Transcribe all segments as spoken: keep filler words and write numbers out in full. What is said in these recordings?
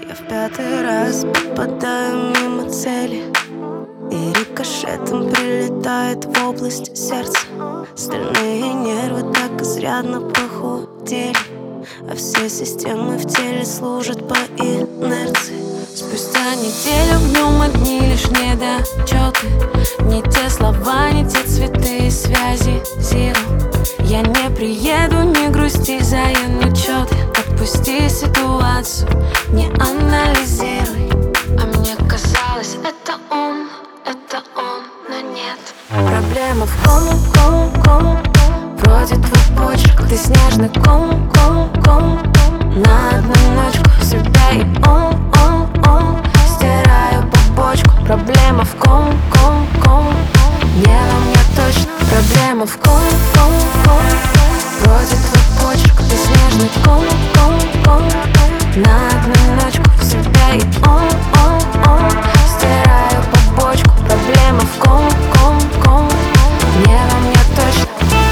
Я в пятый раз попадаю мимо цели, и рикошетом прилетает в область сердца. Стальные нервы так изрядно похудели, а все системы в теле служат по инерции. Спустя неделю в нем одни лишь недочеты, не те слова, не те цветы и связи zero. Я не приеду, не грусти за янычеты. Отпусти ситуацию, не анализируй. А мне казалось, это он, это он, но нет. Проблема в ком, ком, ком, вроде твой почерк. Ты снежный ком, ком, ком, на одну ночку себя и он, он, он. Стираю побочку. Проблема в ком, ком, ком, не во мне точно. Проблема в ком, ком, ком, вроде твой почерк. Ты снежный ком, ком, ком, на одну ночку себя и он, он, он. Стираю побочку. Проблема в ком, ком, ком, не во мне точно.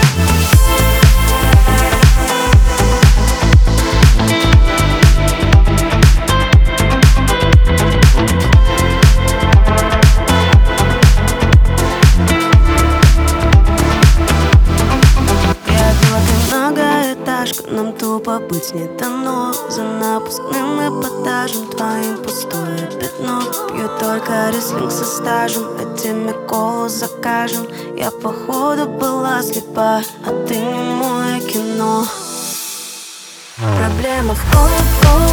Нам тупо быть не дано. За напускным эпатажем твоим пустое пятно. Пью только рислинг со стажем, а тебе колу закажем. Я походу была слепа, а ты не мое кино. Проблема в ком, ком,